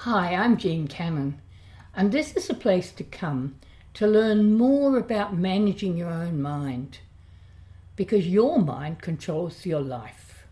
Hi, I'm Jean Cannon, and this is a place to come to learn more about managing your own mind, because your mind controls your life.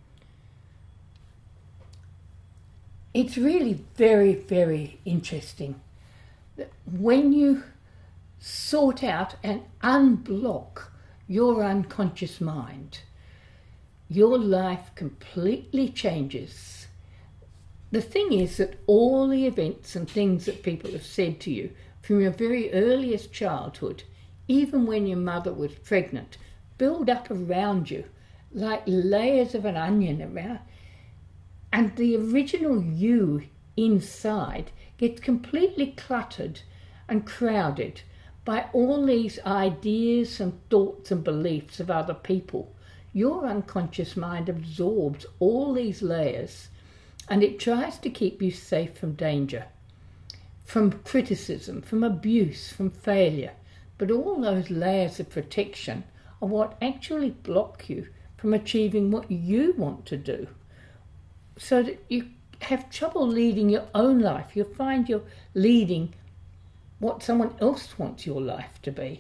It's really very, very interesting that when you sort out and unblock your unconscious mind, your life completely changes. The thing is that all the events and things that people have said to you from your very earliest childhood, even when your mother was pregnant, build up around you like layers of an onion around, and the original you inside gets completely cluttered and crowded by all these ideas and thoughts and beliefs of other people. Your unconscious mind absorbs all these layers, and it tries to keep you safe from danger, from criticism, from abuse, from failure. But all those layers of protection are what actually block you from achieving what you want to do, so that you have trouble leading your own life. You'll find you're leading what someone else wants your life to be.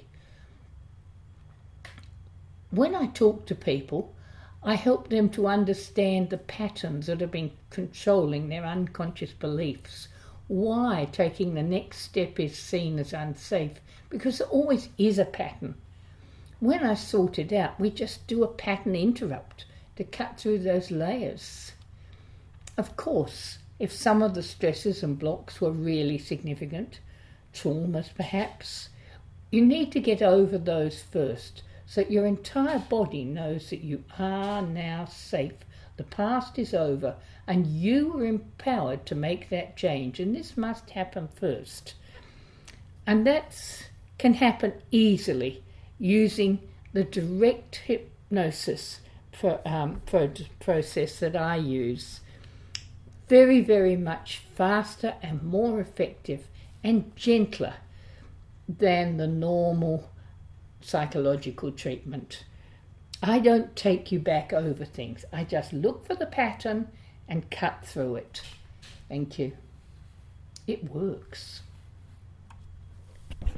When I talk to people, I help them to understand the patterns that have been controlling their unconscious beliefs, why taking the next step is seen as unsafe, because there always is a pattern. When I sort it out, we just do a pattern interrupt to cut through those layers. Of course, if some of the stresses and blocks were really significant, traumas perhaps, you need to get over those first, so that your entire body knows that you are now safe. The past is over, and you are empowered to make that change, and this must happen first. And that can happen easily using the direct hypnosis process that I use. Very, very much faster and more effective and gentler than the normal psychological treatment. I don't take you back over things. I just look for the pattern and cut through it. Thank you. It works.